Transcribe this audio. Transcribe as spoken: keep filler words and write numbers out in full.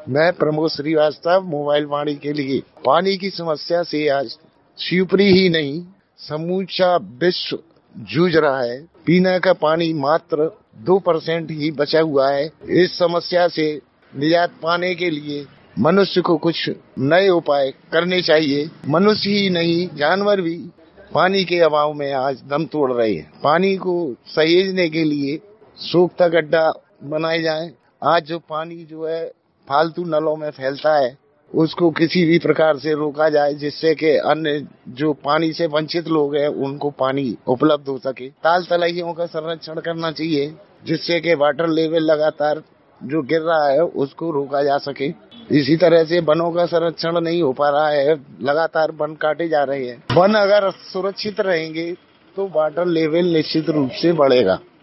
मैं प्रमोद श्रीवास्तव, मोबाइल वाणी के लिए। पानी की समस्या से आज शिवपुरी ही नहीं समूचा विश्व जूझ रहा है। पीने का पानी मात्र दो परसेंट ही बचा हुआ है। इस समस्या से निजात पाने के लिए मनुष्य को कुछ नए उपाय करने चाहिए। मनुष्य ही नहीं, जानवर भी पानी के अभाव में आज दम तोड़ रहे हैं। पानी को सहेजने के लिए सूखता गड्ढा बनाए जाएं। आज जो पानी जो है फालतू नलों में फैलता है, उसको किसी भी प्रकार से रोका जाए, जिससे कि अन्य जो पानी से वंचित लोग हैं उनको पानी उपलब्ध हो सके। ताल तलैयों का संरक्षण करना चाहिए, जिससे कि वाटर लेवल लगातार जो गिर रहा है उसको रोका जा सके। इसी तरह से वनों का संरक्षण नहीं हो पा रहा है, लगातार वन काटे जा रहे हैं। वन अगर सुरक्षित रहेंगे तो वाटर लेवल निश्चित रूप से बढ़ेगा।